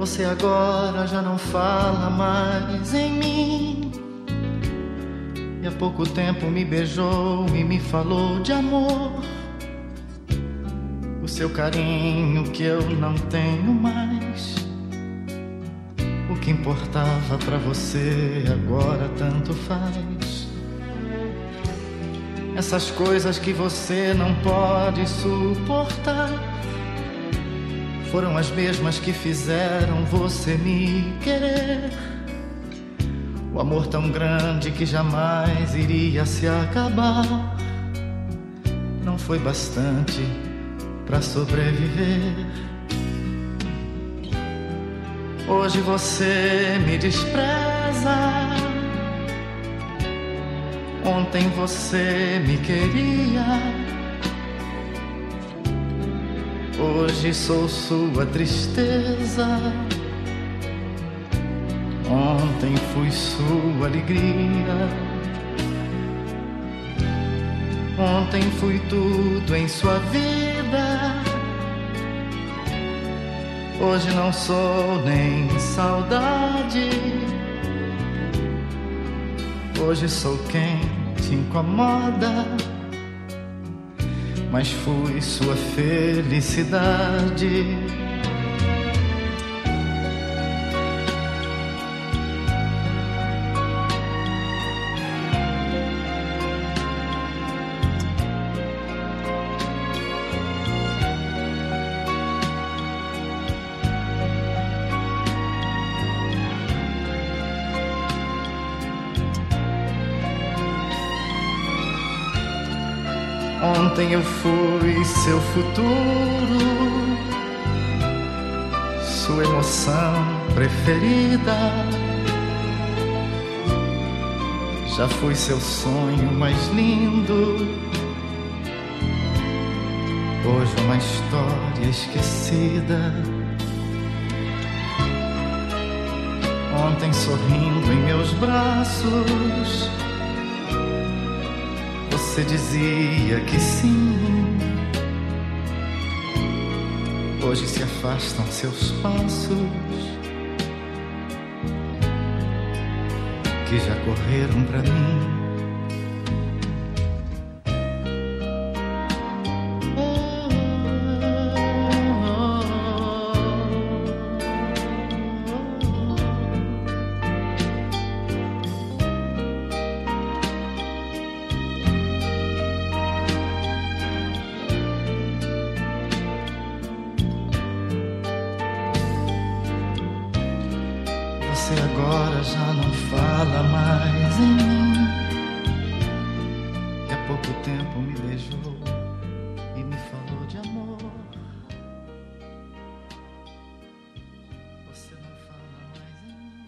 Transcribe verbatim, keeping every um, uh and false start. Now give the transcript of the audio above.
Você agora já não fala mais em mim. E há pouco tempo me beijou e me falou de amor. O seu carinho que eu não tenho mais. O que importava pra você agora tanto faz. Essas coisas que você não pode suportar foram as mesmas que fizeram você me querer. O amor tão grande que jamais iria se acabar não foi bastante pra sobreviver. Hoje você me despreza. Ontem você me queria. Hoje sou sua tristeza. Ontem fui sua alegria. Ontem fui tudo em sua vida. Hoje não sou nem saudade. Hoje sou quem te incomoda. Mas fui sua felicidade. Ontem eu fui seu futuro, sua emoção preferida. Já fui seu sonho mais lindo. Hoje uma história esquecida. Ontem sorrindo em meus braços, você dizia que sim. Hoje se afastam seus passos, que já correram pra mim. Você agora já não fala mais em mim. E há pouco tempo